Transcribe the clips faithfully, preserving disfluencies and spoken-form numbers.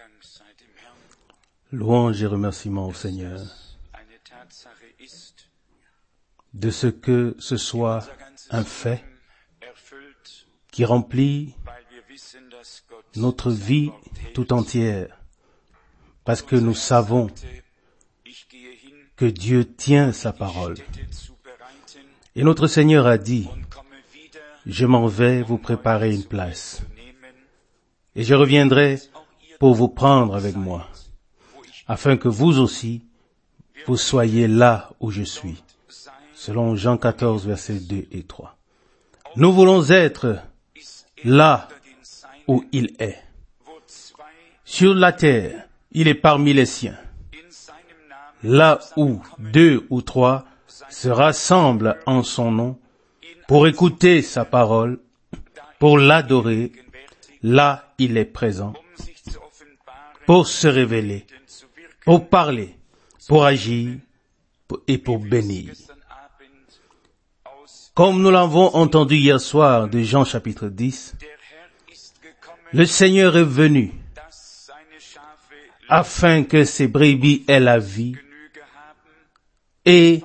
Louange et remerciements au Seigneur de ce que ce soit un fait qui remplit notre vie tout entière, parce que nous savons que Dieu tient sa parole. Et notre Seigneur a dit, je m'en vais vous préparer une place, et je reviendrai pour vous prendre avec moi, afin que vous aussi, vous soyez là où je suis. Selon Jean quatorze, versets deux et trois. Nous voulons être là où il est. Sur la terre, il est parmi les siens. Là où deux ou trois se rassemblent en son nom pour écouter sa parole, pour l'adorer, là il est présent, pour se révéler, pour parler, pour agir et pour bénir. Comme nous l'avons entendu hier soir de Jean chapitre dix, le Seigneur est venu afin que ses brebis aient la vie et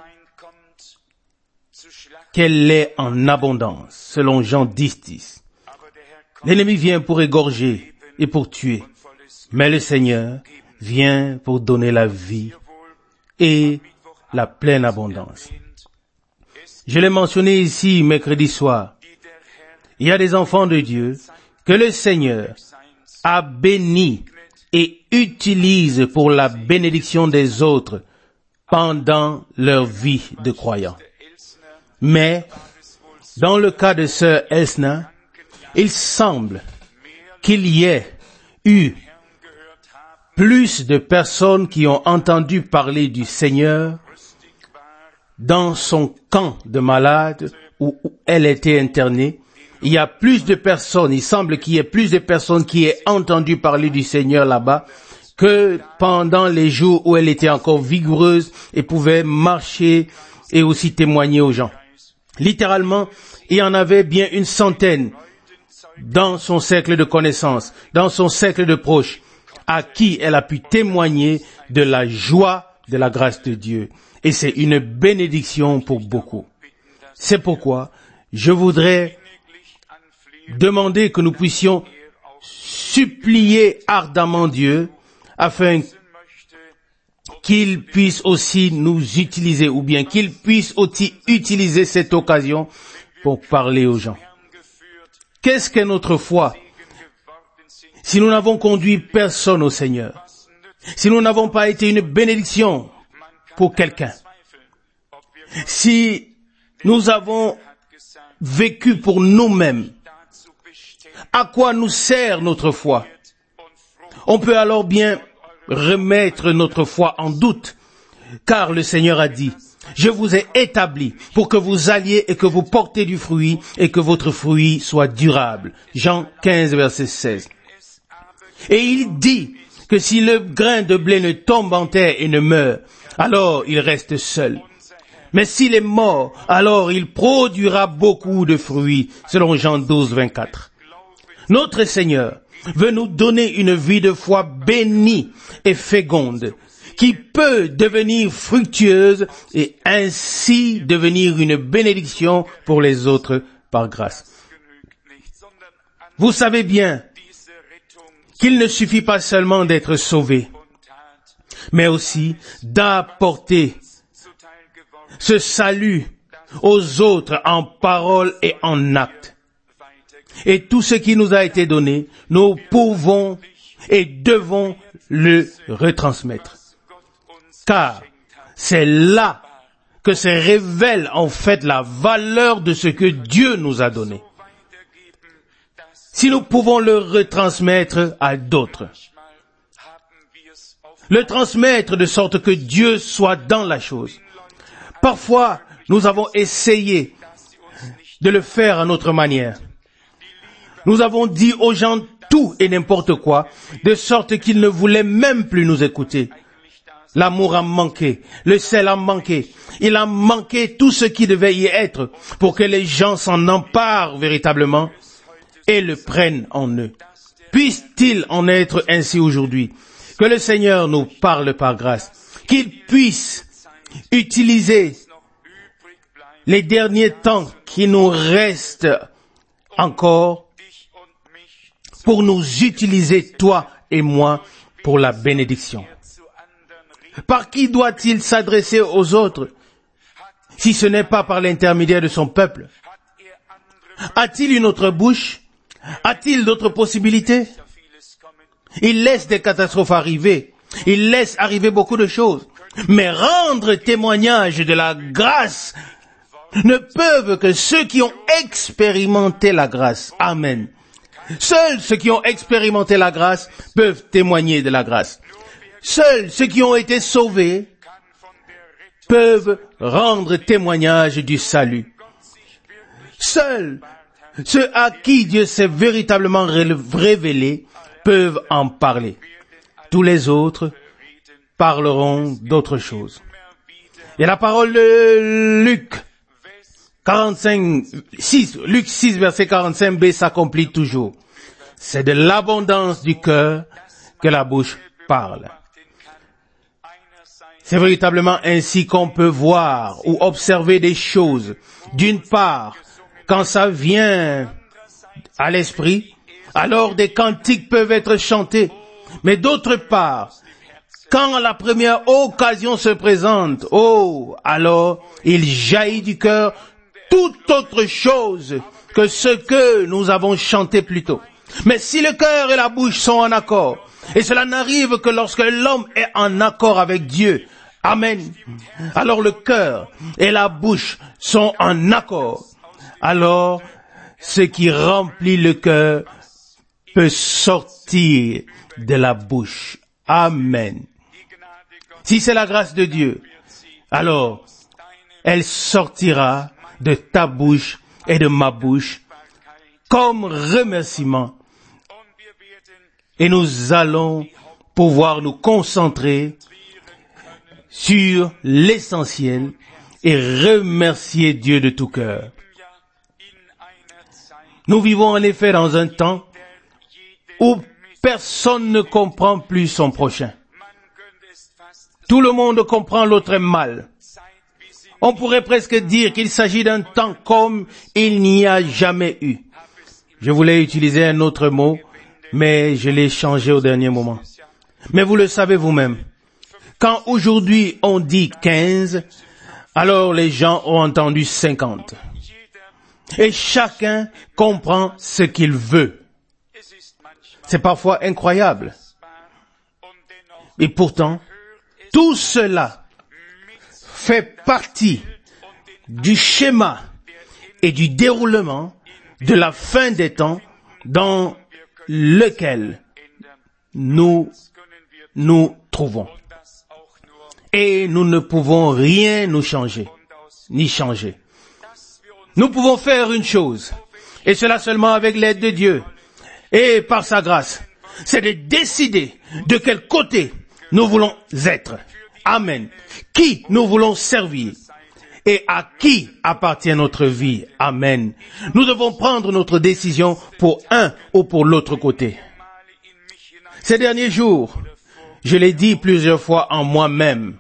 qu'elle l'ait en abondance, selon Jean dix, dix. L'ennemi vient pour égorger et pour tuer, mais le Seigneur vient pour donner la vie et la pleine abondance. Je l'ai mentionné ici mercredi soir. Il y a des enfants de Dieu que le Seigneur a bénis et utilise pour la bénédiction des autres pendant leur vie de croyants. Mais, dans le cas de sœur Elsner, il semble qu'il y ait eu plus de personnes qui ont entendu parler du Seigneur dans son camp de malades où elle était internée. Il y a plus de personnes, il semble qu'il y ait plus de personnes qui aient entendu parler du Seigneur là-bas que pendant les jours où elle était encore vigoureuse et pouvait marcher et aussi témoigner aux gens. Littéralement, il y en avait bien une centaine dans son cercle de connaissances, dans son cercle de proches, à qui elle a pu témoigner de la joie de la grâce de Dieu. Et c'est une bénédiction pour beaucoup. C'est pourquoi je voudrais demander que nous puissions supplier ardemment Dieu afin qu'il puisse aussi nous utiliser ou bien qu'il puisse aussi utiliser cette occasion pour parler aux gens. Qu'est-ce qu'est notre foi si nous n'avons conduit personne au Seigneur? Si nous n'avons pas été une bénédiction pour quelqu'un? Si nous avons vécu pour nous-mêmes, à quoi nous sert notre foi? On peut alors bien remettre notre foi en doute, car le Seigneur a dit, je vous ai établi pour que vous alliez et que vous portez du fruit et que votre fruit soit durable. Jean quinze, verset seize. Et il dit que si le grain de blé ne tombe en terre et ne meurt, alors il reste seul. Mais s'il est mort, alors il produira beaucoup de fruits, selon Jean douze, vingt-quatre. Notre Seigneur veut nous donner une vie de foi bénie et féconde, qui peut devenir fructueuse et ainsi devenir une bénédiction pour les autres par grâce. Vous savez bien qu'il ne suffit pas seulement d'être sauvé, mais aussi d'apporter ce salut aux autres en parole et en acte. Et tout ce qui nous a été donné, nous pouvons et devons le retransmettre. Car c'est là que se révèle en fait la valeur de ce que Dieu nous a donné. Si nous pouvons le retransmettre à d'autres, le transmettre de sorte que Dieu soit dans la chose. Parfois, nous avons essayé de le faire à notre manière. Nous avons dit aux gens tout et n'importe quoi, de sorte qu'ils ne voulaient même plus nous écouter. L'amour a manqué, le sel a manqué, il a manqué tout ce qui devait y être pour que les gens s'en emparent véritablement et le prennent en eux. Puisse-t-il en être ainsi aujourd'hui? Que le Seigneur nous parle par grâce. Qu'il puisse utiliser les derniers temps qui nous restent encore pour nous utiliser, toi et moi, pour la bénédiction. Par qui doit-il s'adresser aux autres, si ce n'est pas par l'intermédiaire de son peuple? A-t-il une autre bouche? A-t-il d'autres possibilités? Il laisse des catastrophes arriver. Il laisse arriver beaucoup de choses. Mais rendre témoignage de la grâce ne peuvent que ceux qui ont expérimenté la grâce. Amen. Seuls ceux qui ont expérimenté la grâce peuvent témoigner de la grâce. Seuls ceux qui ont été sauvés peuvent rendre témoignage du salut. Seuls ceux à qui Dieu s'est véritablement révélé peuvent en parler. Tous les autres parleront d'autres choses. Et la parole de Luc quarante-cinq, six, Luc six, verset quarante-cinq b s'accomplit toujours. C'est de l'abondance du cœur que la bouche parle. C'est véritablement ainsi qu'on peut voir ou observer des choses. D'une part, quand ça vient à l'esprit, alors des cantiques peuvent être chantés. Mais d'autre part, quand la première occasion se présente, oh, alors il jaillit du cœur toute autre chose que ce que nous avons chanté plus tôt. Mais si le cœur et la bouche sont en accord, et cela n'arrive que lorsque l'homme est en accord avec Dieu, amen, alors le cœur et la bouche sont en accord, alors ce qui remplit le cœur peut sortir de la bouche. Amen. Si c'est la grâce de Dieu, alors elle sortira de ta bouche et de ma bouche comme remerciement. Et nous allons pouvoir nous concentrer sur l'essentiel et remercier Dieu de tout cœur. Nous vivons en effet dans un temps où personne ne comprend plus son prochain. Tout le monde comprend l'autre mal. On pourrait presque dire qu'il s'agit d'un temps comme il n'y a jamais eu. Je voulais utiliser un autre mot, mais je l'ai changé au dernier moment. Mais vous le savez vous-même. Quand aujourd'hui on dit quinze, alors les gens ont entendu cinquante. Et chacun comprend ce qu'il veut. C'est parfois incroyable. Et pourtant, tout cela fait partie du schéma et du déroulement de la fin des temps dans lequel nous nous trouvons. Et nous ne pouvons rien nous changer, ni changer. Nous pouvons faire une chose, et cela seulement avec l'aide de Dieu et par sa grâce, c'est de décider de quel côté nous voulons être. Amen. Qui nous voulons servir et à qui appartient notre vie. Amen. Nous devons prendre notre décision pour un ou pour l'autre côté. Ces derniers jours, je l'ai dit plusieurs fois en moi-même,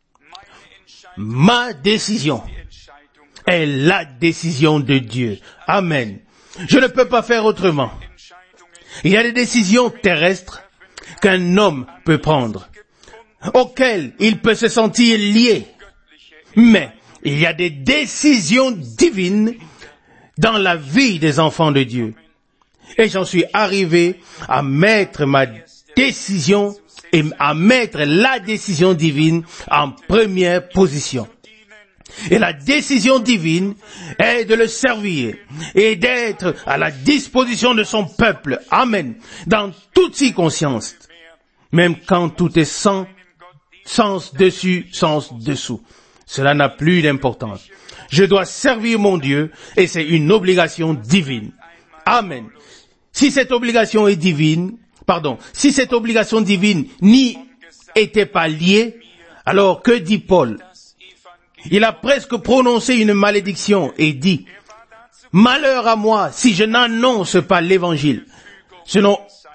ma décision est la décision de Dieu. Amen. Je ne peux pas faire autrement. Il y a des décisions terrestres qu'un homme peut prendre, auxquelles il peut se sentir lié. Mais il y a des décisions divines dans la vie des enfants de Dieu. Et j'en suis arrivé à mettre ma décision et à mettre la décision divine en première position. Et la décision divine est de le servir et d'être à la disposition de son peuple. Amen. Dans toutes circonstances. Même quand tout est sans, sens dessus, sens dessous. Cela n'a plus d'importance. Je dois servir mon Dieu et c'est une obligation divine. Amen. Si cette obligation est divine, pardon, si cette obligation divine n'y était pas liée, alors que dit Paul? Il a presque prononcé une malédiction et dit, malheur à moi si je n'annonce pas l'évangile. Selon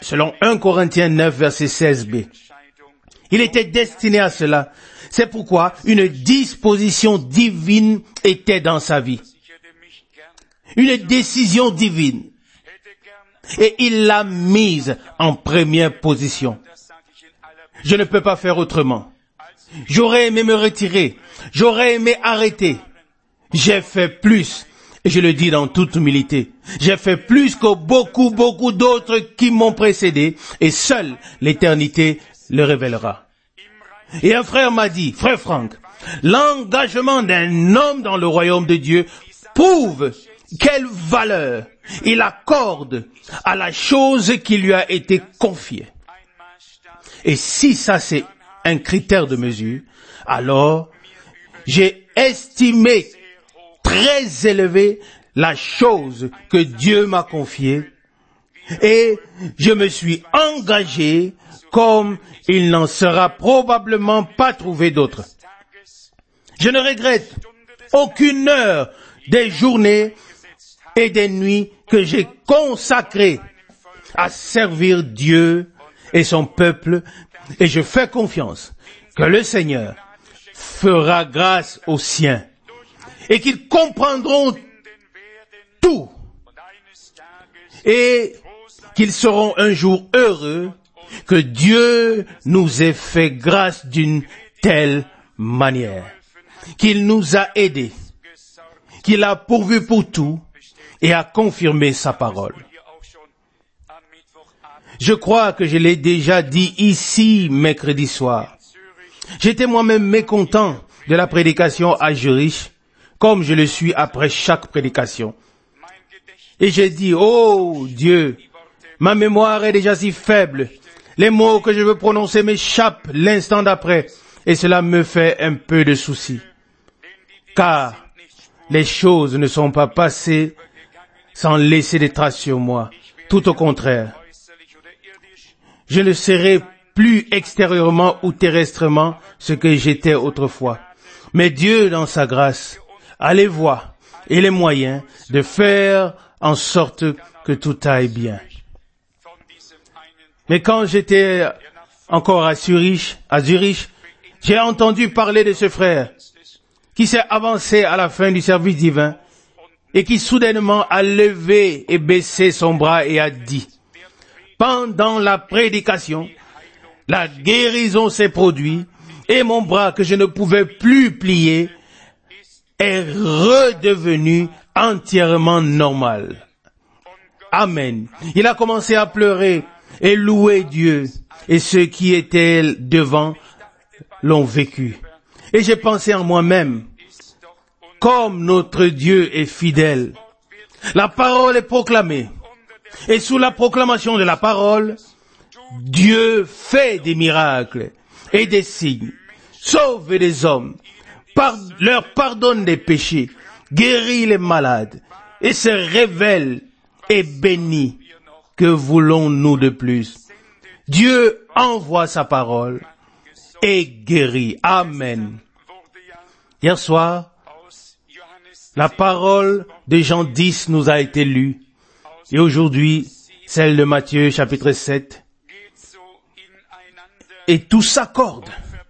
selon un Corinthiens neuf, verset seize b. Il était destiné à cela. C'est pourquoi une disposition divine était dans sa vie. Une décision divine. Et il l'a mise en première position. Je ne peux pas faire autrement. J'aurais aimé me retirer. J'aurais aimé arrêter. J'ai fait plus. Et je le dis dans toute humilité. J'ai fait plus que beaucoup, beaucoup d'autres qui m'ont précédé. Et seule l'éternité le révélera. Et un frère m'a dit, frère Franck, l'engagement d'un homme dans le royaume de Dieu prouve quelle valeur il accorde à la chose qui lui a été confiée. Et si ça c'est un critère de mesure, alors j'ai estimé très élevé la chose que Dieu m'a confiée et je me suis engagé comme il n'en sera probablement pas trouvé d'autre. Je ne regrette aucune heure des journées et des nuits que j'ai consacrées à servir Dieu et son peuple, et je fais confiance que le Seigneur fera grâce aux siens et qu'ils comprendront tout et qu'ils seront un jour heureux que Dieu nous ait fait grâce d'une telle manière, qu'il nous a aidés, qu'il a pourvu pour tout et a confirmé sa parole. Je crois que je l'ai déjà dit ici mercredi soir. J'étais moi-même mécontent de la prédication à Zurich, comme je le suis après chaque prédication. Et j'ai dit, oh Dieu, ma mémoire est déjà si faible. Les mots que je veux prononcer m'échappent l'instant d'après, et cela me fait un peu de souci. Car les choses ne sont pas passées sans laisser des traces sur moi. Tout au contraire. Je ne serai plus extérieurement ou terrestrement ce que j'étais autrefois. Mais Dieu, dans sa grâce, a les voies et les moyens de faire en sorte que tout aille bien. Mais quand j'étais encore à Zurich, à Zurich, j'ai entendu parler de ce frère qui s'est avancé à la fin du service divin et qui soudainement a levé et baissé son bras et a dit, pendant la prédication, la guérison s'est produite et mon bras que je ne pouvais plus plier est redevenu entièrement normal. Amen. Il a commencé à pleurer et louer Dieu et ceux qui étaient devant l'ont vécu. Et j'ai pensé en moi-même, comme notre Dieu est fidèle, la parole est proclamée. Et sous la proclamation de la parole, Dieu fait des miracles et des signes, sauve des hommes, par, leur pardonne des péchés, guérit les malades et se révèle et bénit. Que voulons-nous de plus? Dieu envoie sa parole et guérit. Amen. Hier soir, la parole de Jean dix nous a été lue. Et aujourd'hui, celle de Matthieu chapitre sept. Et tout s'accorde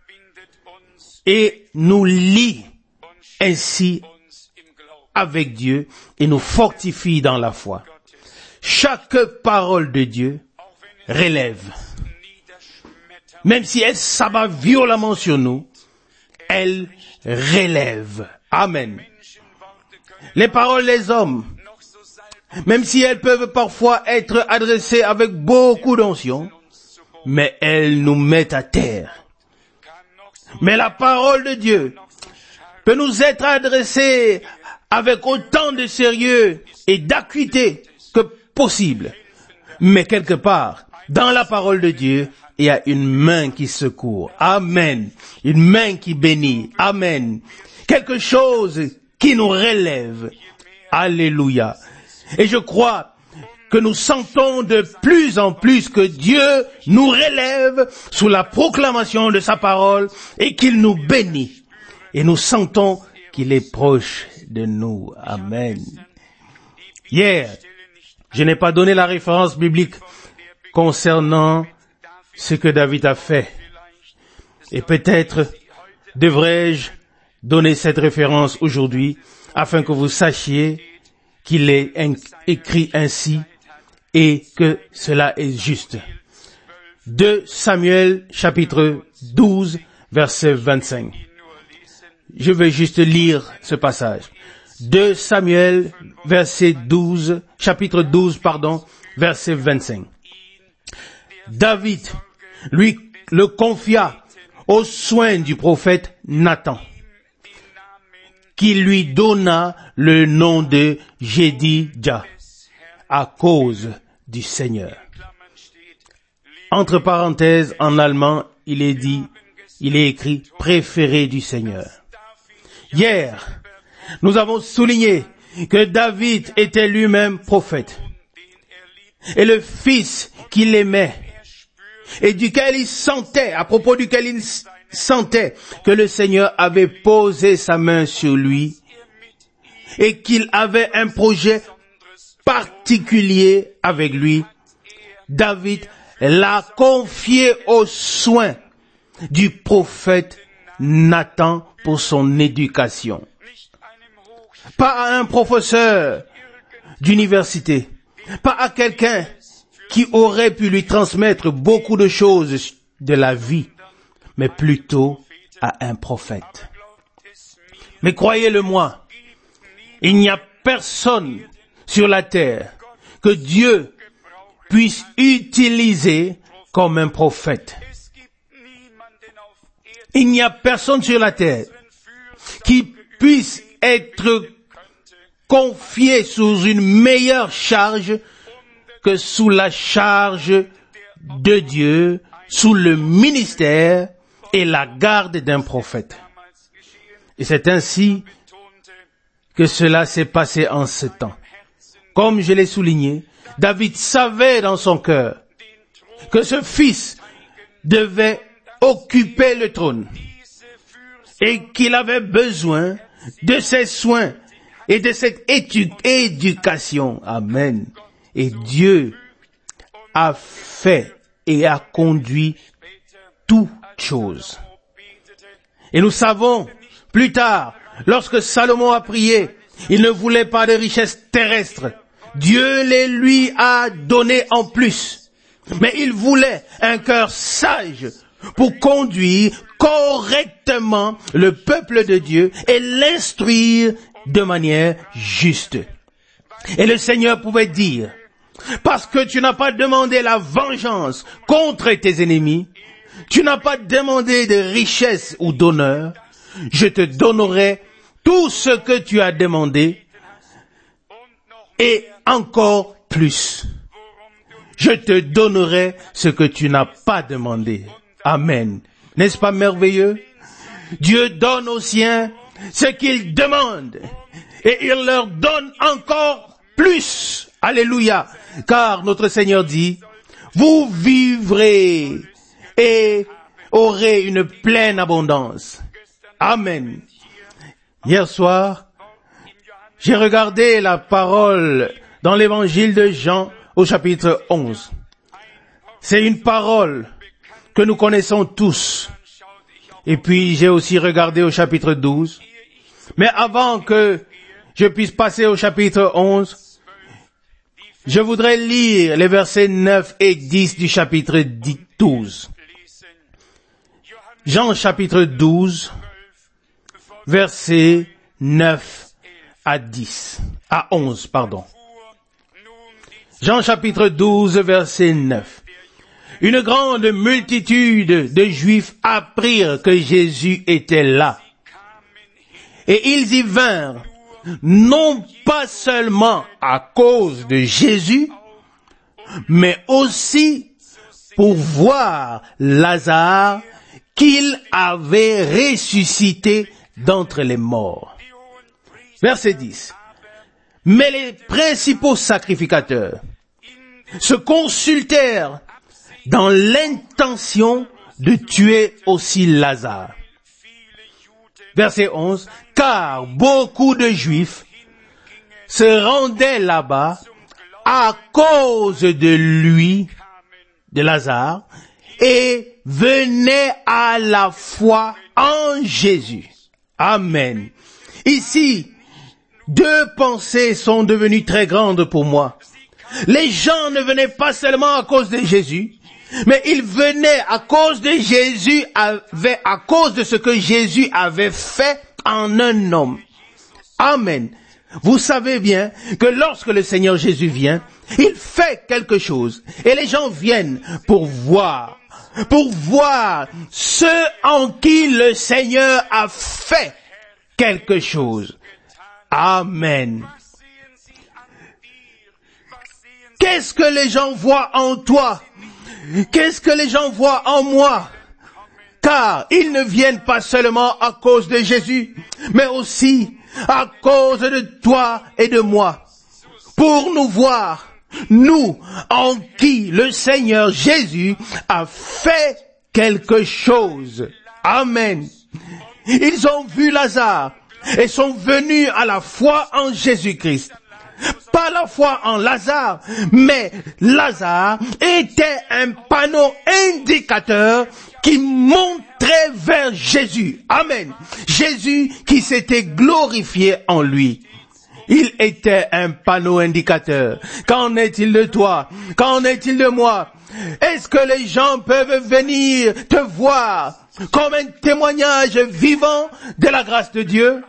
et nous lie ainsi avec Dieu et nous fortifie dans la foi. Chaque parole de Dieu relève. Même si elle s'abat violemment sur nous, elle relève. Amen. Les paroles des hommes, même si elles peuvent parfois être adressées avec beaucoup d'onction, mais elles nous mettent à terre. Mais la parole de Dieu peut nous être adressée avec autant de sérieux et d'acuité que possible. Mais quelque part, dans la parole de Dieu, il y a une main qui secourt. Amen. Une main qui bénit. Amen. Quelque chose qui nous relève. Alléluia. Et je crois que nous sentons de plus en plus que Dieu nous relève sous la proclamation de sa parole et qu'il nous bénit. Et nous sentons qu'il est proche de nous. Amen. Hier, je n'ai pas donné la référence biblique concernant ce que David a fait. Et peut-être devrais-je donner cette référence aujourd'hui afin que vous sachiez qu'il est écrit ainsi et que cela est juste. deux Samuel chapitre douze verset vingt-cinq. Je vais juste lire ce passage. deux Samuel verset douze, chapitre douze, pardon, verset vingt-cinq. David lui le confia aux soins du prophète Nathan, qui lui donna le nom de Jédidja à cause du Seigneur. Entre parenthèses, en allemand, il est dit, il est écrit préféré du Seigneur. Hier, nous avons souligné que David était lui-même prophète et le fils qu'il aimait et duquel il sentait, à propos duquel il sentait que le Seigneur avait posé sa main sur lui et qu'il avait un projet particulier avec lui. David l'a confié aux soins du prophète Nathan pour son éducation. Pas à un professeur d'université, pas à quelqu'un qui aurait pu lui transmettre beaucoup de choses de la vie, mais plutôt à un prophète. Mais croyez-le-moi, il n'y a personne sur la terre que Dieu puisse utiliser comme un prophète. Il n'y a personne sur la terre qui puisse être confié sous une meilleure charge que sous la charge de Dieu, sous le ministère et la garde d'un prophète. Et c'est ainsi que cela s'est passé en ce temps. Comme je l'ai souligné, David savait dans son cœur que ce fils devait occuper le trône et qu'il avait besoin de ses soins et de cette édu- éducation. Amen. Et Dieu a fait et a conduit toutes choses. Et nous savons, plus tard, lorsque Salomon a prié, il ne voulait pas de richesses terrestres. Dieu les lui a données en plus. Mais il voulait un cœur sage pour conduire correctement le peuple de Dieu et l'instruire de manière juste. Et le Seigneur pouvait dire, parce que tu n'as pas demandé la vengeance contre tes ennemis, tu n'as pas demandé de richesse ou d'honneur, je te donnerai tout ce que tu as demandé et encore plus. Je te donnerai ce que tu n'as pas demandé. Amen. N'est-ce pas merveilleux? Dieu donne aux siens ce qu'ils demandent et il leur donne encore plus. Alléluia. Car notre Seigneur dit, vous vivrez et aurez une pleine abondance. Amen. Hier soir, j'ai regardé la parole dans l'évangile de Jean au chapitre onze. C'est une parole que nous connaissons tous. Et puis j'ai aussi regardé au chapitre douze. Mais avant que je puisse passer au chapitre onze, je voudrais lire les versets neuf et dix du chapitre douze. Jean chapitre douze, versets neuf à dix, à onze, pardon. Jean chapitre douze, verset neuf. Une grande multitude de Juifs apprirent que Jésus était là. Et ils y vinrent, non pas seulement à cause de Jésus, mais aussi pour voir Lazare qu'il avait ressuscité d'entre les morts. Verset dix. Mais les principaux sacrificateurs se consultèrent dans l'intention de tuer aussi Lazare. Verset onze. Car beaucoup de Juifs se rendaient là-bas à cause de lui de Lazare et venaient à la foi en Jésus. Amen. Ici, deux pensées sont devenues très grandes pour moi. Les gens ne venaient pas seulement à cause de Jésus, mais ils venaient à cause de Jésus, avait, à cause de ce que Jésus avait fait en un homme. Amen. Vous savez bien que lorsque le Seigneur Jésus vient, il fait quelque chose. Et les gens viennent pour voir, pour voir ceux en qui le Seigneur a fait quelque chose. Amen. Qu'est-ce que les gens voient en toi? Qu'est-ce que les gens voient en moi? Car ils ne viennent pas seulement à cause de Jésus, mais aussi à cause de toi et de moi, pour nous voir, nous, en qui le Seigneur Jésus a fait quelque chose. Amen. Ils ont vu Lazare et sont venus à la foi en Jésus-Christ. Pas la foi en Lazare, mais Lazare était un panneau indicateur qui montrait vers Jésus. Amen. Jésus qui s'était glorifié en lui. Il était un panneau indicateur. Qu'en est-il de toi? Qu'en est-il de moi? Est-ce que les gens peuvent venir te voir comme un témoignage vivant de la grâce de Dieu?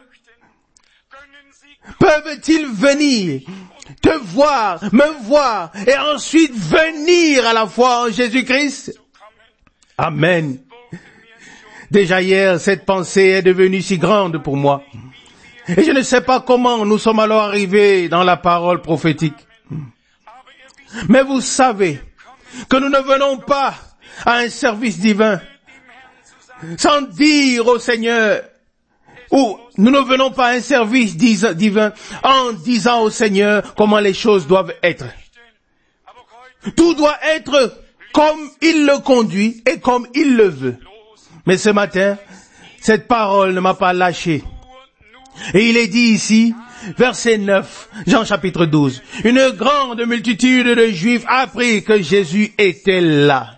Peuvent-ils venir te voir, me voir, et ensuite venir à la foi en Jésus-Christ? Amen. Déjà hier, cette pensée est devenue si grande pour moi. Et je ne sais pas comment nous sommes alors arrivés dans la parole prophétique. Mais vous savez que nous ne venons pas à un service divin sans dire au Seigneur, ou nous ne venons pas à un service divin en disant au Seigneur comment les choses doivent être. Tout doit être comme il le conduit et comme il le veut. Mais ce matin, cette parole ne m'a pas lâché. Et il est dit ici, verset neuf, Jean chapitre douze, une grande multitude de Juifs apprit que Jésus était là.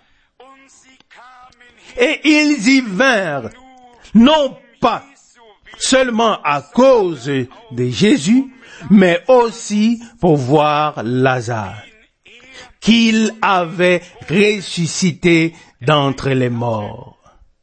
Et ils y vinrent, non pas seulement à cause de Jésus, mais aussi pour voir Lazare, qu'il avait ressuscité d'entre les morts.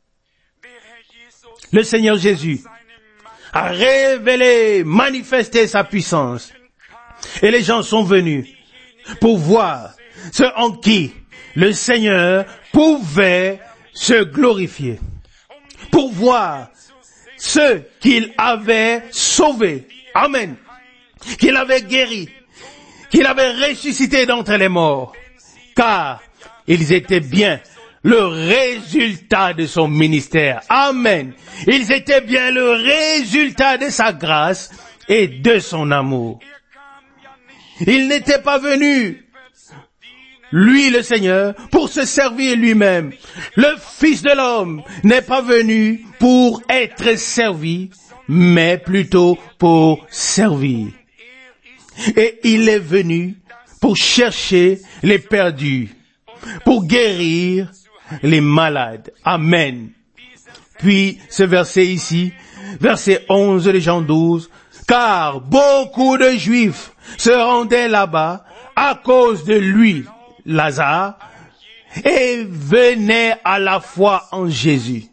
Le Seigneur Jésus a révélé, manifesté sa puissance. Et les gens sont venus pour voir ce en qui le Seigneur pouvait se glorifier. Pour voir ceux qu'il avait sauvés. Amen. Qu'il avait guéris. Qu'il avait ressuscité d'entre les morts. Car ils étaient bien le résultat de son ministère. Amen. Ils étaient bien le résultat de sa grâce et de son amour. Il n'était pas venu, lui le Seigneur, pour se servir lui-même. Le Fils de l'homme n'est pas venu pour être servi, mais plutôt pour servir. Et il est venu pour chercher les perdus, pour guérir les malades. Amen. Puis, ce verset ici, verset onze de Jean douze, car beaucoup de Juifs se rendaient là-bas à cause de lui, Lazare, et venaient à la foi en Jésus.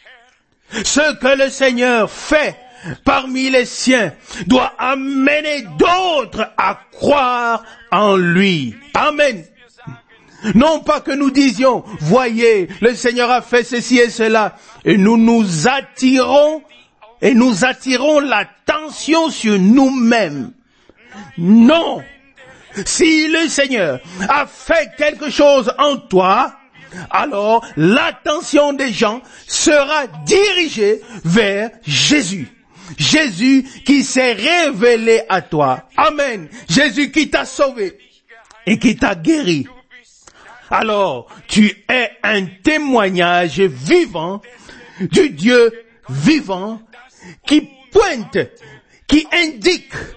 Ce que le Seigneur fait parmi les siens doit amener d'autres à croire en lui. Amen. Non pas que nous disions, voyez, le Seigneur a fait ceci et cela, et nous nous attirons, et nous attirons l'attention sur nous-mêmes. Non. Si le Seigneur a fait quelque chose en toi, alors l'attention des gens sera dirigée vers Jésus. Jésus qui s'est révélé à toi. Amen. Jésus qui t'a sauvé et qui t'a guéri. Alors, tu es un témoignage vivant du Dieu vivant qui pointe, qui indique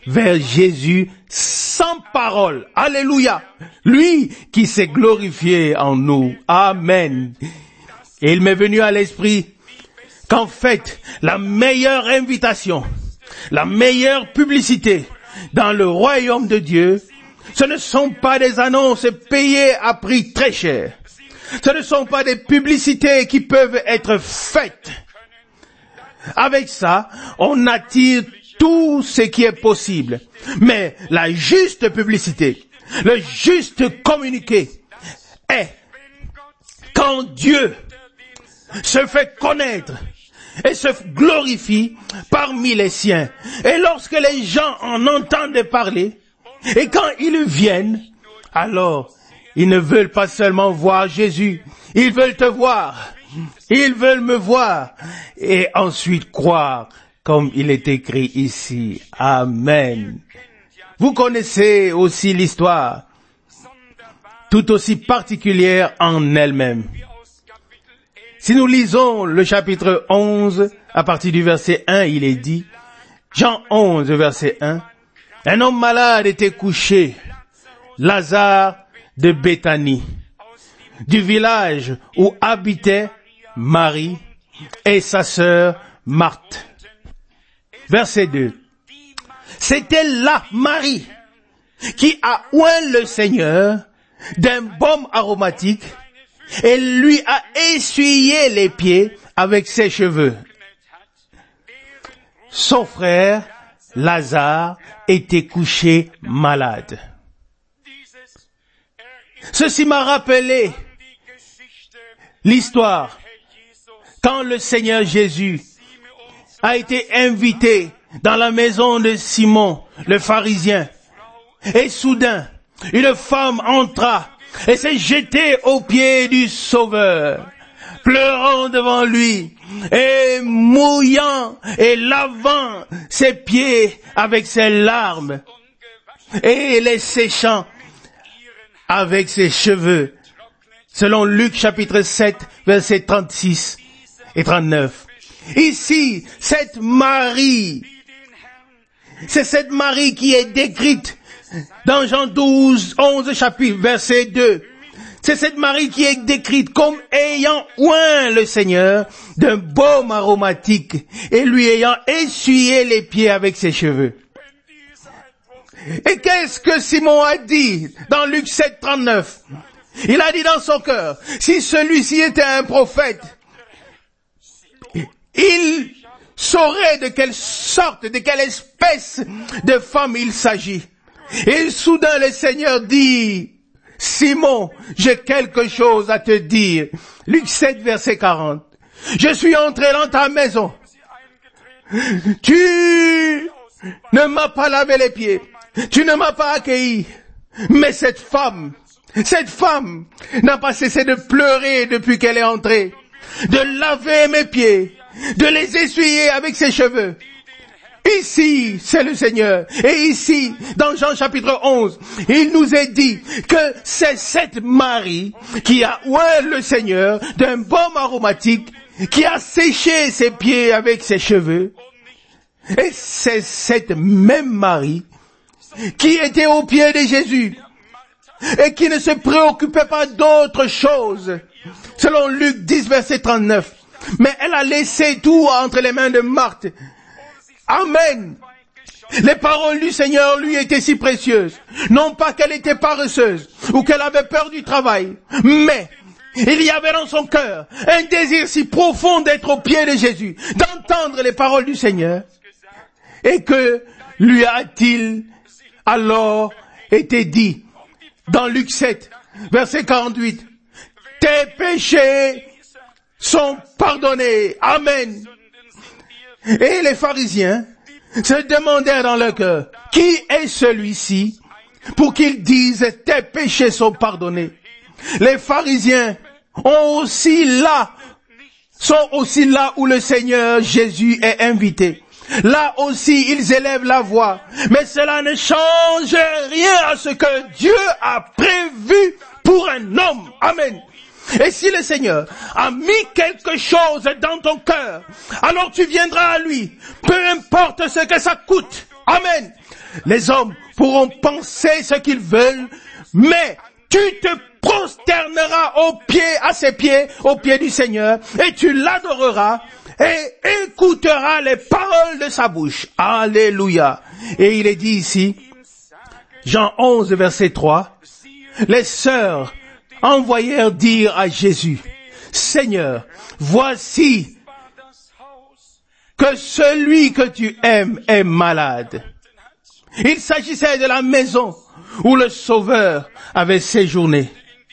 vers Jésus sans parole. Alléluia. Lui qui s'est glorifié en nous. Amen. Et il m'est venu à l'esprit qu'en fait, la meilleure invitation, la meilleure publicité dans le royaume de Dieu, ce ne sont pas des annonces payées à prix très cher. Ce ne sont pas des publicités qui peuvent être faites. Avec ça, on attire tout ce qui est possible. Mais la juste publicité, le juste communiqué est quand Dieu se fait connaître et se glorifie parmi les siens. Et lorsque les gens en entendent parler, et quand ils viennent, alors ils ne veulent pas seulement voir Jésus, ils veulent te voir, ils veulent me voir, et ensuite croire, comme il est écrit ici. Amen. Vous connaissez aussi l'histoire, tout aussi particulière en elle-même. Si nous lisons le chapitre onze, à partir du verset un, il est dit, Jean onze, verset un, un homme malade était couché, Lazare de Béthanie, du village où habitait Marie et sa sœur Marthe. Verset deux. C'était là Marie qui a oint le Seigneur d'un baume aromatique et lui a essuyé les pieds avec ses cheveux. Son frère, Lazare, était couché malade. Ceci m'a rappelé l'histoire quand le Seigneur Jésus a été invité dans la maison de Simon, le pharisien. Et soudain, une femme entra et s'est jetée aux pieds du Sauveur, pleurant devant lui et mouillant et lavant ses pieds avec ses larmes et les séchant avec ses cheveux, selon Luc chapitre sept, versets trente-six et trente-neuf. Ici, cette Marie, c'est cette Marie qui est décrite dans Jean douze, onze chapitre, verset deux. C'est cette Marie qui est décrite comme ayant oint le Seigneur d'un baume aromatique et lui ayant essuyé les pieds avec ses cheveux. Et qu'est-ce que Simon a dit dans Luc sept, trente-neuf? Il a dit dans son cœur, si celui-ci était un prophète, il saurait de quelle sorte, de quelle espèce de femme il s'agit. Et soudain le Seigneur dit, Simon, j'ai quelque chose à te dire. Luc sept, verset quarante. Je suis entré dans ta maison. Tu ne m'as pas lavé les pieds. Tu ne m'as pas accueilli. Mais cette femme, cette femme n'a pas cessé de pleurer depuis qu'elle est entrée, de laver mes pieds, de les essuyer avec ses cheveux. Ici, c'est le Seigneur. Et ici, dans Jean chapitre onze, il nous est dit que c'est cette Marie qui a oint le Seigneur d'un baume aromatique, qui a séché ses pieds avec ses cheveux. Et c'est cette même Marie qui était aux pieds de Jésus et qui ne se préoccupait pas d'autre chose. Selon Luc dix, verset trente-neuf. Mais elle a laissé tout entre les mains de Marthe. Amen. Les paroles du Seigneur lui étaient si précieuses. Non pas qu'elle était paresseuse ou qu'elle avait peur du travail, mais il y avait dans son cœur un désir si profond d'être aux pieds de Jésus, d'entendre les paroles du Seigneur. Et que lui a-t-il alors été dit dans Luc sept, verset quarante-huit, tes péchés sont pardonnés. Amen. Et les pharisiens se demandèrent dans leur cœur, qui est celui-ci pour qu'ils disent tes péchés sont pardonnés? Les pharisiens ont aussi là, sont aussi là où le Seigneur Jésus est invité. Là aussi, ils élèvent la voix. Mais cela ne change rien à ce que Dieu a prévu pour un homme. Amen. Et si le Seigneur a mis quelque chose dans ton cœur, alors tu viendras à lui. Peu importe ce que ça coûte. Amen. Les hommes pourront penser ce qu'ils veulent, mais tu te prosterneras aux pieds, à ses pieds, aux pieds du Seigneur, et tu l'adoreras, et écouteras les paroles de sa bouche. Alléluia. Et il est dit ici, Jean onze, verset trois, les sœurs envoyèrent dire à Jésus, Seigneur, voici que celui que tu aimes est malade. Il s'agissait de la maison où le Sauveur avait séjourné.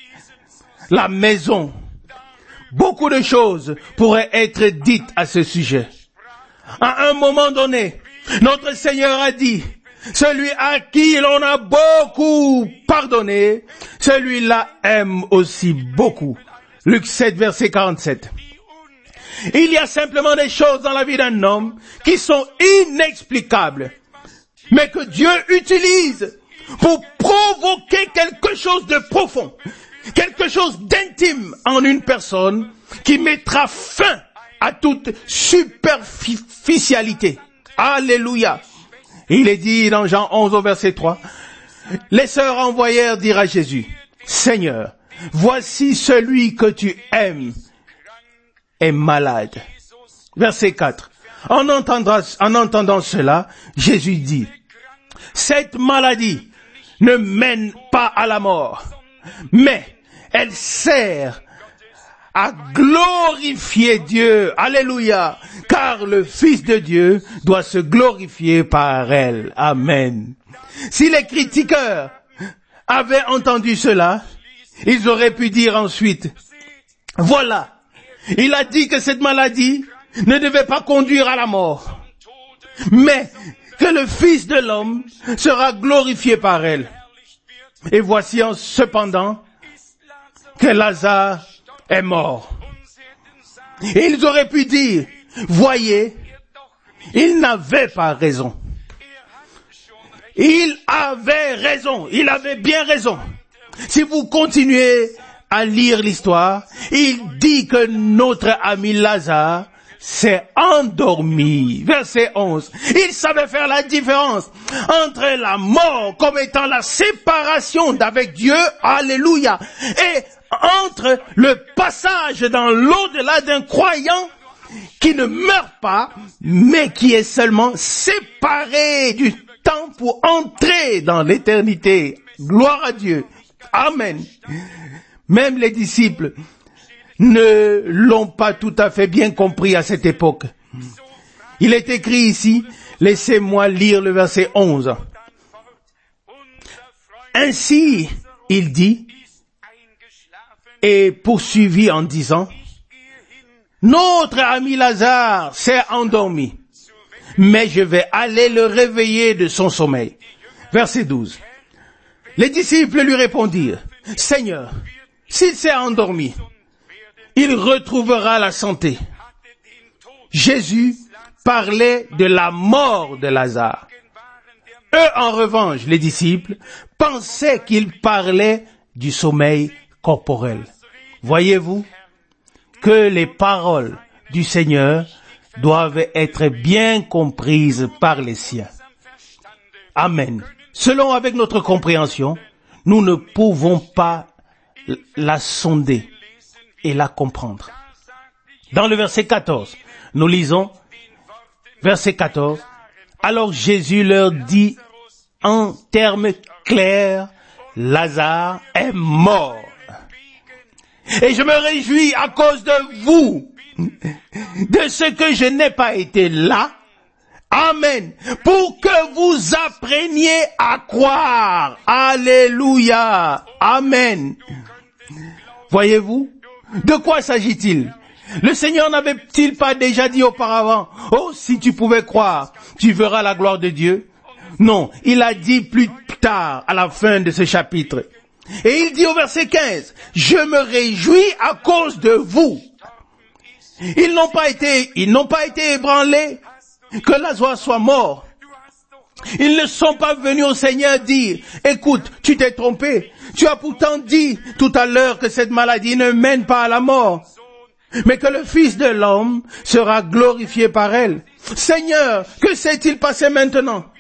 La maison. Beaucoup de choses pourraient être dites à ce sujet. À un moment donné, notre Seigneur a dit, celui à qui l'on a beaucoup pardonné, celui-là aime aussi beaucoup. Luc sept, verset quarante-sept. Il y a simplement des choses dans la vie d'un homme qui sont inexplicables, mais que Dieu utilise pour provoquer quelque chose de profond, quelque chose d'intime en une personne qui mettra fin à toute superficialité. Alléluia. Il est dit dans Jean onze au verset trois, les sœurs envoyèrent dire à Jésus, Seigneur, voici celui que tu aimes est malade. Verset quatre. En entendant, en entendant cela, Jésus dit, cette maladie ne mène pas à la mort, mais elle sert à glorifier Dieu. Alléluia. Car le Fils de Dieu doit se glorifier par elle. Amen. Si les critiqueurs avaient entendu cela, ils auraient pu dire ensuite, voilà, il a dit que cette maladie ne devait pas conduire à la mort, mais que le Fils de l'homme sera glorifié par elle. Et voici en, cependant que Lazare est mort. Et ils auraient pu dire, voyez, il n'avait pas raison. Il avait raison, il avait bien raison. Si vous continuez à lire l'histoire, il dit que notre ami Lazare s'est endormi. Verset onze. Il savait faire la différence entre la mort comme étant la séparation d'avec Dieu, alléluia, et entre le passage dans l'au-delà d'un croyant qui ne meurt pas, mais qui est seulement séparé du temps pour entrer dans l'éternité. Gloire à Dieu. Amen. Même les disciples ne l'ont pas tout à fait bien compris à cette époque. Il est écrit ici, laissez-moi lire le verset onze. Ainsi, il dit, et poursuivit en disant, notre ami Lazare s'est endormi, mais je vais aller le réveiller de son sommeil. Verset douze. Les disciples lui répondirent, Seigneur, s'il s'est endormi, il retrouvera la santé. Jésus parlait de la mort de Lazare. Eux, en revanche, les disciples, pensaient qu'il parlait du sommeil corporel. Voyez-vous que les paroles du Seigneur doivent être bien comprises par les siens. Amen. Selon avec notre compréhension, nous ne pouvons pas la sonder et la comprendre. Dans le verset quatorze, nous lisons, verset quatorze, alors Jésus leur dit en termes clairs, Lazare est mort. Et je me réjouis à cause de vous, de ce que je n'ai pas été là. Amen. Pour que vous appreniez à croire. Alléluia. Amen. Voyez-vous, de quoi s'agit-il? Le Seigneur n'avait-il pas déjà dit auparavant, oh, si tu pouvais croire, tu verras la gloire de Dieu? Non, il a dit plus tard, à la fin de ce chapitre. Et il dit au verset quinze, je me réjouis à cause de vous. Ils n'ont pas été, ils n'ont pas été ébranlés que Lazare soit mort. Ils ne sont pas venus au Seigneur dire, écoute, tu t'es trompé. Tu as pourtant dit tout à l'heure que cette maladie ne mène pas à la mort, mais que le Fils de l'homme sera glorifié par elle. Seigneur, que s'est-il passé maintenant?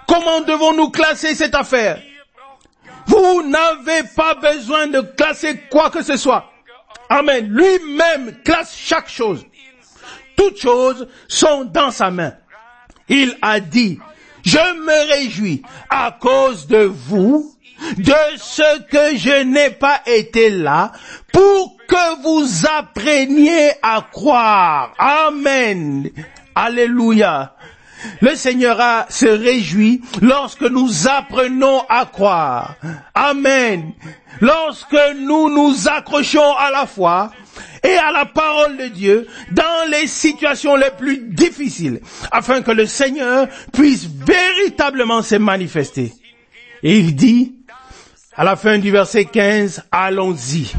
Comment devons-nous classer cette affaire? Vous n'avez pas besoin de classer quoi que ce soit. Amen. Lui-même classe chaque chose. Toutes choses sont dans sa main. Il a dit, je me réjouis à cause de vous, de ce que je n'ai pas été là, pour que vous appreniez à croire. Amen. Alléluia. Le Seigneur a, se réjouit lorsque nous apprenons à croire. Amen. Lorsque nous nous accrochons à la foi et à la parole de Dieu dans les situations les plus difficiles, afin que le Seigneur puisse véritablement se manifester. Et il dit, à la fin du verset quinze, allons-y.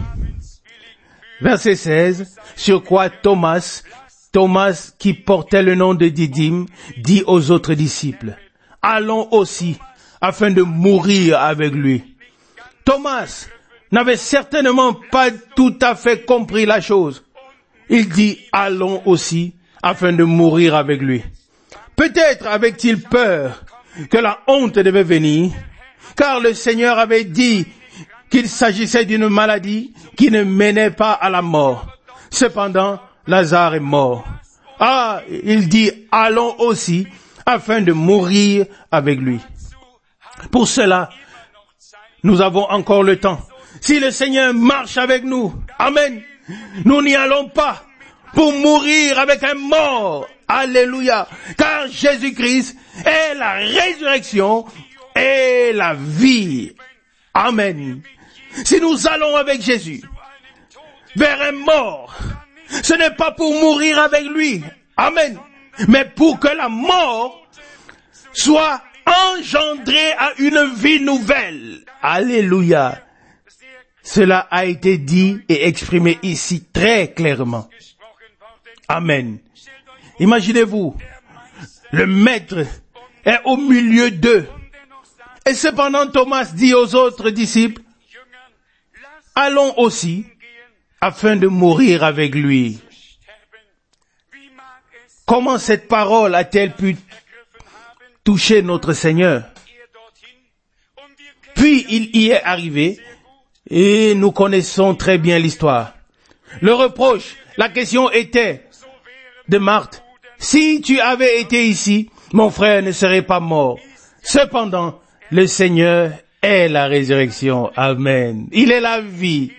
Verset seize, sur quoi Thomas, Thomas qui portait le nom de Didyme, dit aux autres disciples, allons aussi, afin de mourir avec lui. Thomas n'avait certainement pas tout à fait compris la chose. Il dit, allons aussi, afin de mourir avec lui. Peut-être avait-il peur que la honte devait venir, car le Seigneur avait dit qu'il s'agissait d'une maladie qui ne menait pas à la mort. Cependant, Lazare est mort. Ah, il dit, allons aussi, afin de mourir avec lui. Pour cela, nous avons encore le temps. Si le Seigneur marche avec nous, amen, nous n'y allons pas pour mourir avec un mort. Alléluia. Car Jésus-Christ est la résurrection et la vie. Amen. Si nous allons avec Jésus vers un mort, ce n'est pas pour mourir avec lui. Amen. Mais pour que la mort soit engendrée à une vie nouvelle. Alléluia. Cela a été dit et exprimé ici très clairement. Amen. Imaginez-vous, le maître est au milieu d'eux. Et cependant Thomas dit aux autres disciples, allons aussi, afin de mourir avec lui. Comment cette parole a-t-elle pu toucher notre Seigneur? Puis il y est arrivé, et nous connaissons très bien l'histoire. Le reproche, la question était de Marthe, si tu avais été ici, mon frère ne serait pas mort. Cependant, le Seigneur est la résurrection. Amen. Il est la vie.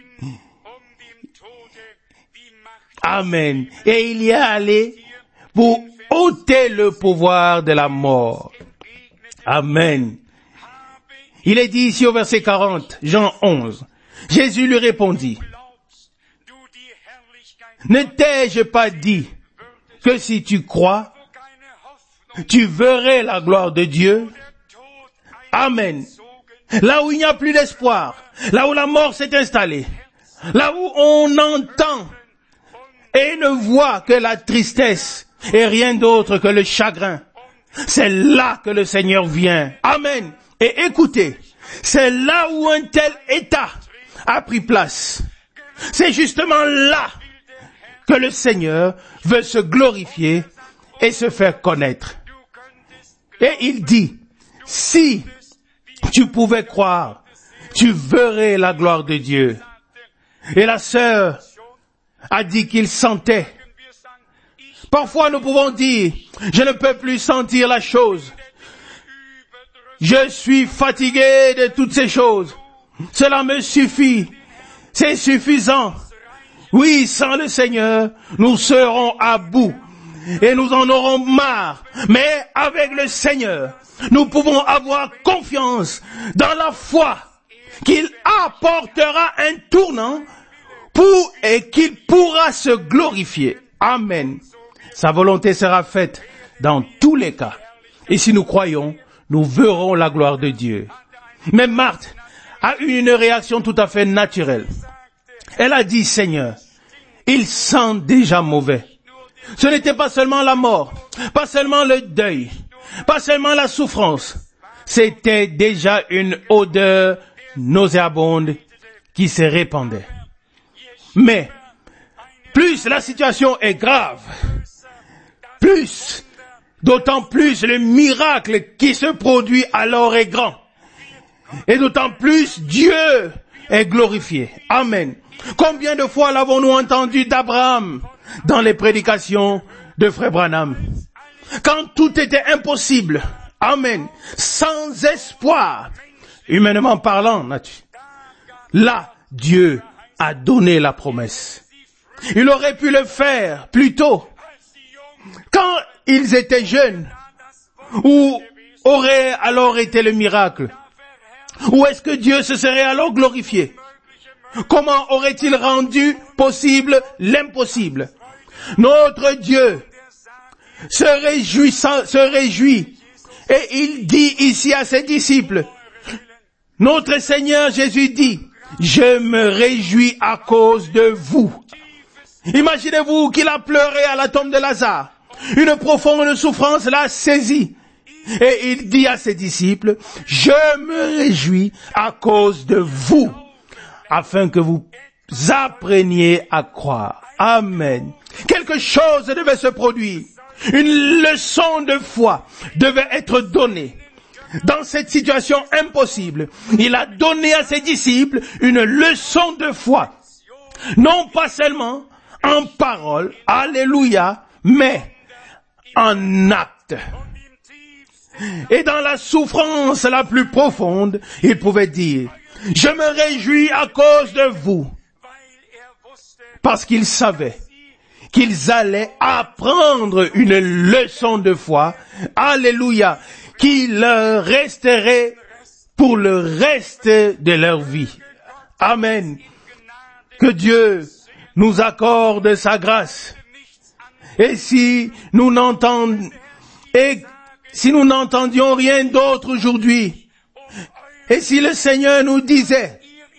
Amen. Et il y est allé pour ôter le pouvoir de la mort. Amen. Il est dit ici au verset quarante, Jean onze. Jésus lui répondit, ne t'ai-je pas dit que si tu crois, tu verrais la gloire de Dieu? Amen. Là où il n'y a plus d'espoir, là où la mort s'est installée, là où on entend et ne voit que la tristesse et rien d'autre que le chagrin, c'est là que le Seigneur vient. Amen. Et écoutez, c'est là où un tel état a pris place. C'est justement là que le Seigneur veut se glorifier et se faire connaître. Et il dit, si tu pouvais croire, tu verrais la gloire de Dieu. Et la sœur a dit qu'il sentait. Parfois nous pouvons dire, je ne peux plus sentir la chose. Je suis fatigué de toutes ces choses. Cela me suffit. C'est suffisant. Oui, sans le Seigneur, nous serons à bout. Et nous en aurons marre. Mais avec le Seigneur, nous pouvons avoir confiance dans la foi qu'il apportera un tournant pour et qu'il pourra se glorifier. Amen. Sa volonté sera faite dans tous les cas. Et si nous croyons, nous verrons la gloire de Dieu. Mais Marthe a eu une réaction tout à fait naturelle. Elle a dit, Seigneur, il sent déjà mauvais. Ce n'était pas seulement la mort, pas seulement le deuil, pas seulement la souffrance. C'était déjà une odeur nauséabonde qui se répandait. Mais, plus la situation est grave, plus d'autant plus le miracle qui se produit alors est grand. Et d'autant plus Dieu est glorifié. Amen. Combien de fois l'avons-nous entendu d'Abraham dans les prédications de Frère Branham? Quand tout était impossible. Amen. Sans espoir. Humainement parlant, là, Dieu a donné la promesse. Il aurait pu le faire plus tôt. Quand ils étaient jeunes. Où aurait alors été le miracle? Où est-ce que Dieu se serait alors glorifié? Comment aurait-il rendu possible l'impossible? Notre Dieu se réjouit, se réjouit. Et il dit ici à ses disciples, notre Seigneur Jésus dit, je me réjouis à cause de vous. Imaginez-vous qu'il a pleuré à la tombe de Lazare. Une profonde souffrance l'a saisi. Et il dit à ses disciples, je me réjouis à cause de vous, afin que vous appreniez à croire. Amen. Quelque chose devait se produire. Une leçon de foi devait être donnée. Dans cette situation impossible, il a donné à ses disciples une leçon de foi. Non pas seulement en parole, alléluia, mais en acte. Et dans la souffrance la plus profonde, il pouvait dire, je me réjouis à cause de vous. Parce qu'il savait qu'ils allaient apprendre une leçon de foi, alléluia, qui leur resterait pour le reste de leur vie. Amen. Que Dieu nous accorde sa grâce. Et si nous n'entendons, et si nous n'entendions rien d'autre aujourd'hui, et si le Seigneur nous disait,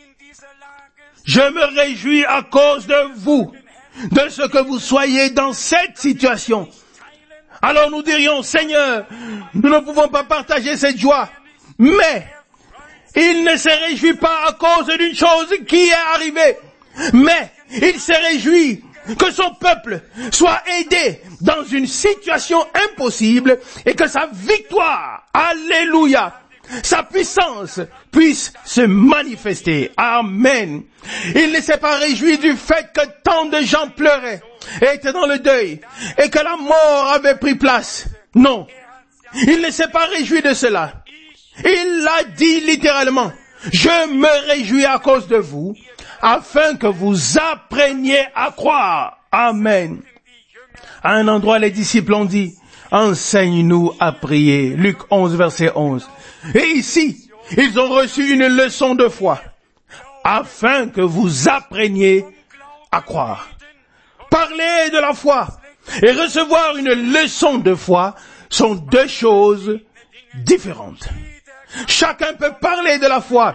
je me réjouis à cause de vous, de ce que vous soyez dans cette situation, alors nous dirions, Seigneur, nous ne pouvons pas partager cette joie, mais il ne se réjouit pas à cause d'une chose qui est arrivée, mais il se réjouit que son peuple soit aidé dans une situation impossible et que sa victoire, alléluia, sa puissance puisse se manifester. Amen. Il ne s'est pas réjoui du fait que tant de gens pleuraient et étaient dans le deuil et que la mort avait pris place. Non. Il ne s'est pas réjoui de cela. Il l'a dit littéralement. Je me réjouis à cause de vous, afin que vous appreniez à croire. Amen. À un endroit, les disciples ont dit, enseigne-nous à prier. Luc onze, verset onze. Et ici, ils ont reçu une leçon de foi, afin que vous appreniez à croire. Parler de la foi et recevoir une leçon de foi sont deux choses différentes. Chacun peut parler de la foi,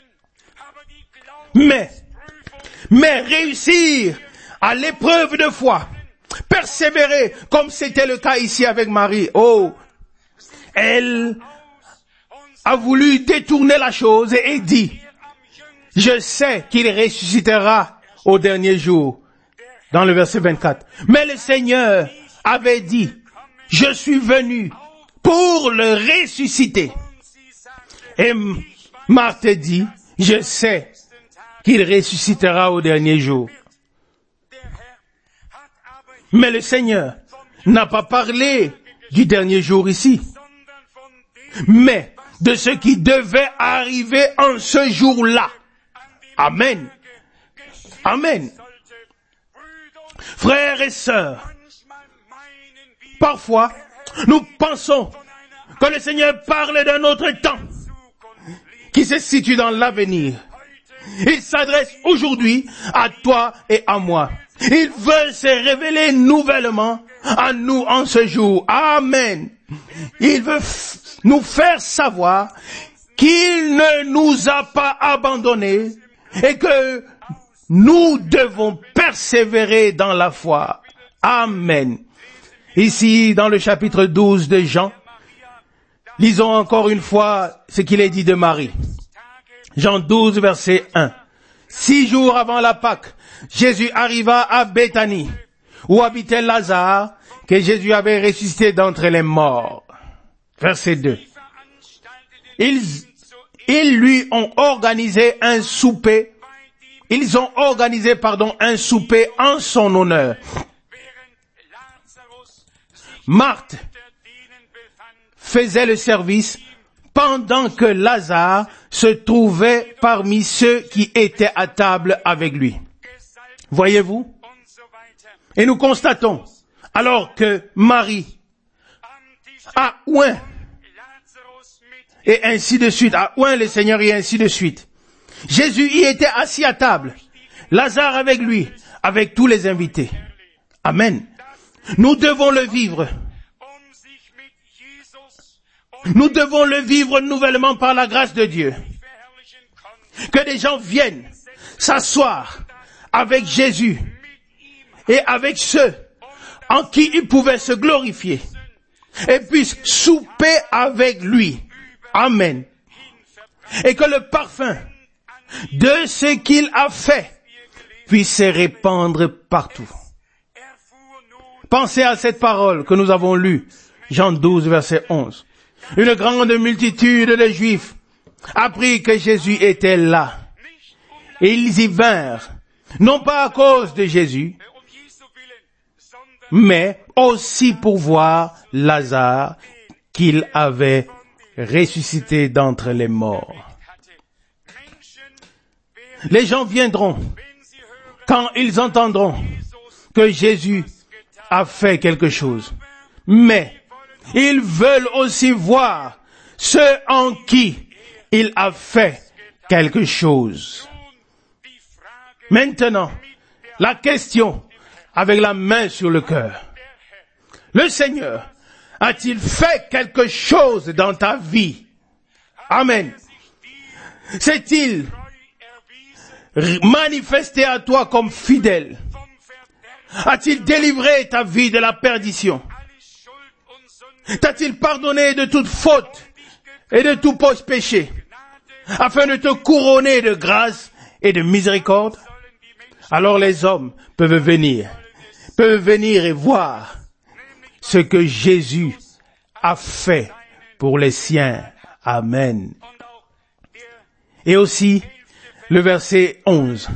mais, mais réussir à l'épreuve de foi, persévérer, comme c'était le cas ici avec Marie. Oh, elle a voulu détourner la chose et dit, je sais qu'il ressuscitera au dernier jour, dans le verset vingt-quatre. Mais le Seigneur avait dit, je suis venu pour le ressusciter. Et Marthe dit, je sais qu'il ressuscitera au dernier jour. Mais le Seigneur n'a pas parlé du dernier jour ici, mais de ce qui devait arriver en ce jour-là. Amen. Amen. Frères et sœurs, parfois, nous pensons que le Seigneur parle d'un autre temps qui se situe dans l'avenir. Il s'adresse aujourd'hui à toi et à moi. Il veut se révéler nouvellement à nous en ce jour. Amen. Il veut f- nous faire savoir qu'il ne nous a pas abandonnés et que nous devons persévérer dans la foi. Amen. Ici, dans le chapitre douze de Jean, lisons encore une fois ce qu'il est dit de Marie. Jean douze, verset un. Six jours avant la Pâque, Jésus arriva à Béthanie, où habitait Lazare, que Jésus avait ressuscité d'entre les morts. Verset deux. Ils, ils lui ont organisé un souper. Ils ont organisé, pardon, un souper en son honneur. Marthe faisait le service pendant que Lazare se trouvait parmi ceux qui étaient à table avec lui. Voyez-vous? Et nous constatons, alors que Marie a oint, et ainsi de suite, a oint le Seigneur et ainsi de suite. Jésus y était assis à table, Lazare avec lui, avec tous les invités. Amen. Nous devons le vivre. Nous devons le vivre nouvellement par la grâce de Dieu. Que des gens viennent s'asseoir avec Jésus et avec ceux en qui ils pouvaient se glorifier et puissent souper avec lui. Amen. Et que le parfum de ce qu'il a fait puisse se répandre partout. Pensez à cette parole que nous avons lue, Jean douze, verset onze. Une grande multitude de Juifs apprit que Jésus était là. Et ils y vinrent, non pas à cause de Jésus, mais aussi pour voir Lazare qu'il avait ressuscité d'entre les morts. Les gens viendront quand ils entendront que Jésus a fait quelque chose. Mais ils veulent aussi voir ceux en qui il a fait quelque chose. Maintenant, la question avec la main sur le cœur. Le Seigneur a-t-il fait quelque chose dans ta vie? Amen. S'est-il manifesté à toi comme fidèle? A-t-il délivré ta vie de la perdition? T'a-t-il pardonné de toute faute et de tout péché, afin de te couronner de grâce et de miséricorde? Alors les hommes peuvent venir, peuvent venir et voir ce que Jésus a fait pour les siens. Amen. Et aussi, le verset onze.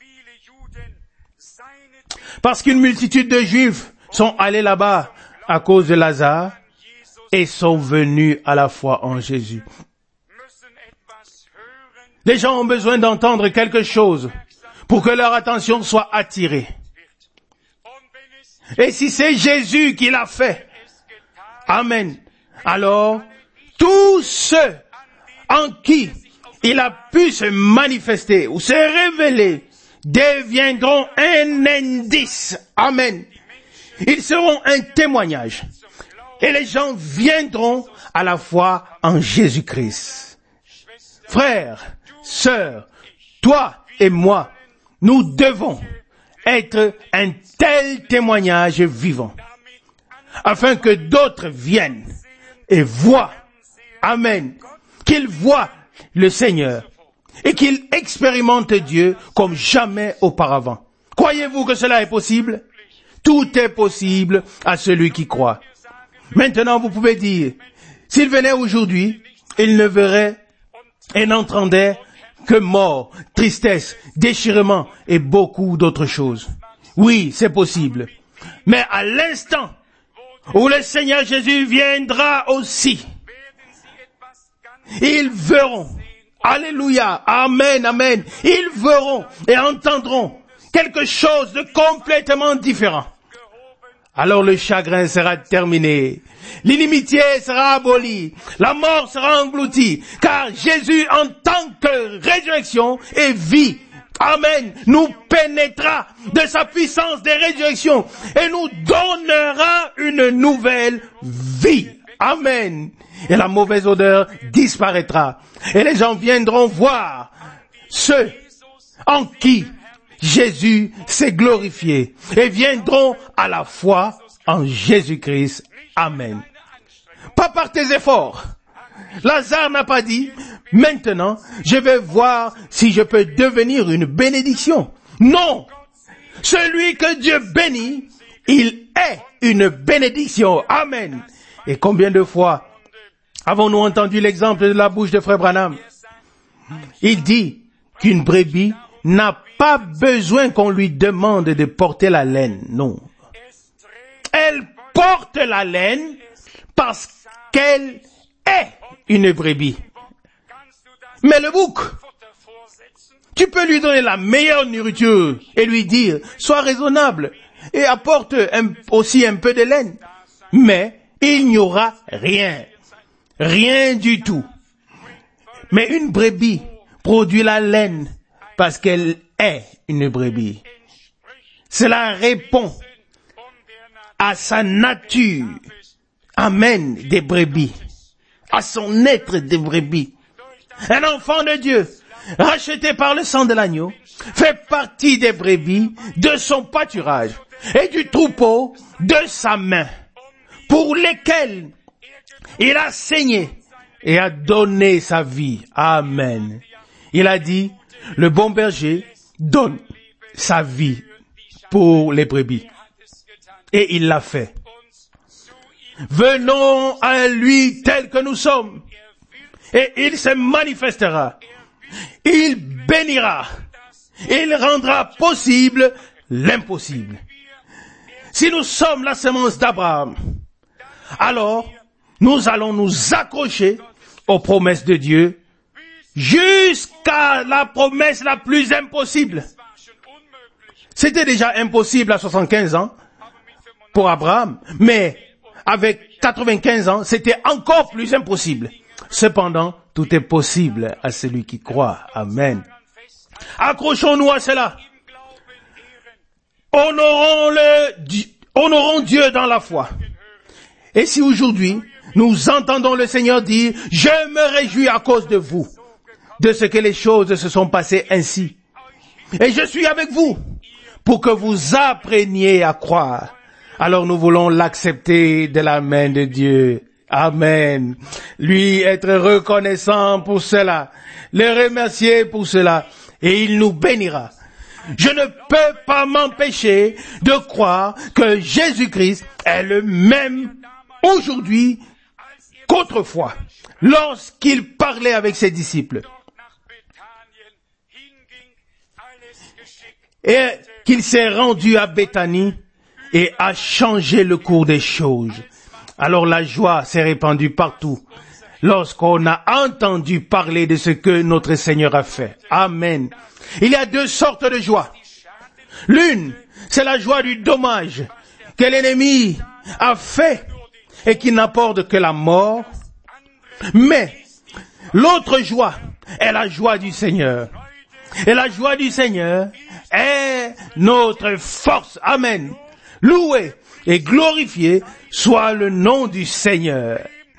Parce qu'une multitude de Juifs sont allés là-bas à cause de Lazare et sont venus à la foi en Jésus. Les gens ont besoin d'entendre quelque chose pour que leur attention soit attirée. Et si c'est Jésus qui l'a fait, amen, alors tous ceux en qui il a pu se manifester ou se révéler deviendront un indice. Amen. Ils seront un témoignage. Et les gens viendront à la foi en Jésus-Christ. Frères, sœurs, toi et moi, nous devons être un tel témoignage vivant, afin que d'autres viennent et voient, amen, qu'ils voient le Seigneur et qu'ils expérimentent Dieu comme jamais auparavant. Croyez-vous que cela est possible? Tout est possible à celui qui croit. Maintenant, vous pouvez dire, s'il venait aujourd'hui, il ne verrait et n'entendait que mort, tristesse, déchirement et beaucoup d'autres choses. Oui, c'est possible. Mais à l'instant où le Seigneur Jésus viendra aussi, ils verront, alléluia, amen, amen, ils verront et entendront quelque chose de complètement différent. Alors le chagrin sera terminé, l'inimitié sera abolie, la mort sera engloutie, car Jésus en tant que résurrection et vie, amen, nous pénétrera de sa puissance de résurrection et nous donnera une nouvelle vie. Amen. Et la mauvaise odeur disparaîtra. Et les gens viendront voir ceux en qui Jésus s'est glorifié et viendront à la foi en Jésus-Christ. Amen. Pas par tes efforts. Lazare n'a pas dit, maintenant, je vais voir si je peux devenir une bénédiction. Non. Celui que Dieu bénit il est une bénédiction. Amen. Et combien de fois avons-nous entendu l'exemple de la bouche de Frère Branham? Il dit qu'une brebis n'a pas besoin qu'on lui demande de porter la laine. Non. Elle porte la laine parce qu'elle est une brebis. Mais le bouc, tu peux lui donner la meilleure nourriture et lui dire, sois raisonnable et apporte un, aussi un peu de laine. Mais il n'y aura rien. Rien du tout. Mais une brebis produit la laine parce qu'elle est une brebis. Cela répond à sa nature. Amen, des brebis. À son être des brebis. Un enfant de Dieu, racheté par le sang de l'agneau, fait partie des brebis de son pâturage et du troupeau de sa main, pour lesquels il a saigné et a donné sa vie. Amen. Il a dit, le bon berger donne sa vie pour les brebis. Et il l'a fait. Venons à lui tel que nous sommes. Et il se manifestera. Il bénira. Il rendra possible l'impossible. Si nous sommes la semence d'Abraham, alors nous allons nous accrocher aux promesses de Dieu jusqu'à la promesse la plus impossible. C'était déjà impossible à soixante-quinze ans pour Abraham, mais avec quatre-vingt-quinze ans, c'était encore plus impossible. Cependant, tout est possible à celui qui croit. Amen. Accrochons-nous à cela. Honorons le, honorons Dieu dans la foi. Et si aujourd'hui, nous entendons le Seigneur dire, je me réjouis à cause de vous, de ce que les choses se sont passées ainsi. Et je suis avec vous, pour que vous appreniez à croire. Alors nous voulons l'accepter de la main de Dieu. Amen. Lui être reconnaissant pour cela, le remercier pour cela, et il nous bénira. Je ne peux pas m'empêcher de croire que Jésus-Christ est le même aujourd'hui qu'autrefois, lorsqu'il parlait avec ses disciples. Et qu'il s'est rendu à Béthanie et a changé le cours des choses. Alors la joie s'est répandue partout lorsqu'on a entendu parler de ce que notre Seigneur a fait. Amen. Il y a deux sortes de joie. L'une, c'est la joie du dommage que l'ennemi a fait et qui n'apporte que la mort. Mais l'autre joie est la joie du Seigneur. Et la joie du Seigneur est notre force. Amen. Loué et glorifié soit le nom du Seigneur.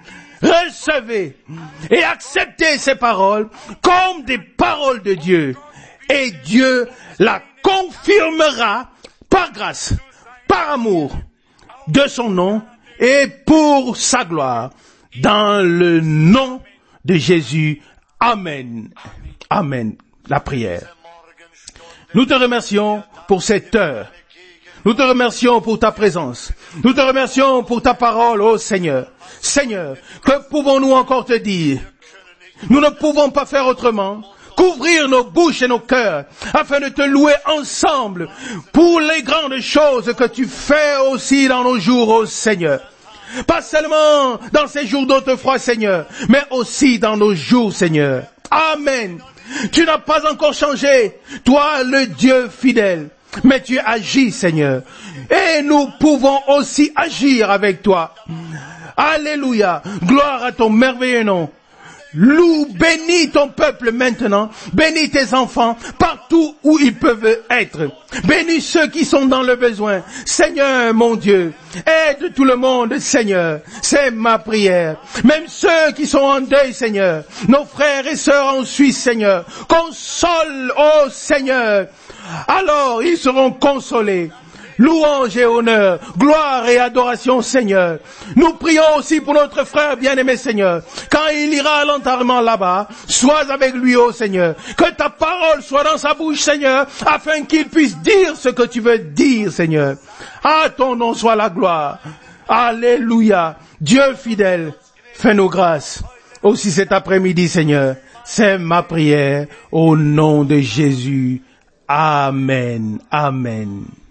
Recevez et acceptez ces paroles comme des paroles de Dieu. Et Dieu la confirmera par grâce, par amour de son nom et pour sa gloire. Dans le nom de Jésus. Amen. Amen. La prière. Nous te remercions pour cette heure. Nous te remercions pour ta présence. Nous te remercions pour ta parole, ô Seigneur. Seigneur, que pouvons-nous encore te dire? Nous ne pouvons pas faire autrement. Couvrir nos bouches et nos cœurs, afin de te louer ensemble pour les grandes choses que tu fais aussi dans nos jours, ô Seigneur. Pas seulement dans ces jours d'autrefois, Seigneur, mais aussi dans nos jours, Seigneur. Amen. Tu n'as pas encore changé, toi le Dieu fidèle. Mais tu agis, Seigneur. Et nous pouvons aussi agir avec toi. Alléluia. Gloire à ton merveilleux nom. Loue, bénis ton peuple maintenant. Bénis tes enfants partout où ils peuvent être. Bénis ceux qui sont dans le besoin. Seigneur, mon Dieu, aide tout le monde, Seigneur. C'est ma prière. Même ceux qui sont en deuil, Seigneur. Nos frères et sœurs en Suisse, Seigneur. Console, ô Seigneur. Alors ils seront consolés. Louange et honneur, gloire et adoration, Seigneur. Nous prions aussi pour notre frère bien-aimé, Seigneur. Quand il ira à l'enterrement là-bas, sois avec lui, ô Seigneur. Que ta parole soit dans sa bouche, Seigneur, afin qu'il puisse dire ce que tu veux dire, Seigneur. À ton nom soit la gloire. Alléluia. Dieu fidèle, fais-nous grâce. Aussi cet après-midi, Seigneur, c'est ma prière au nom de Jésus. Amen. Amen.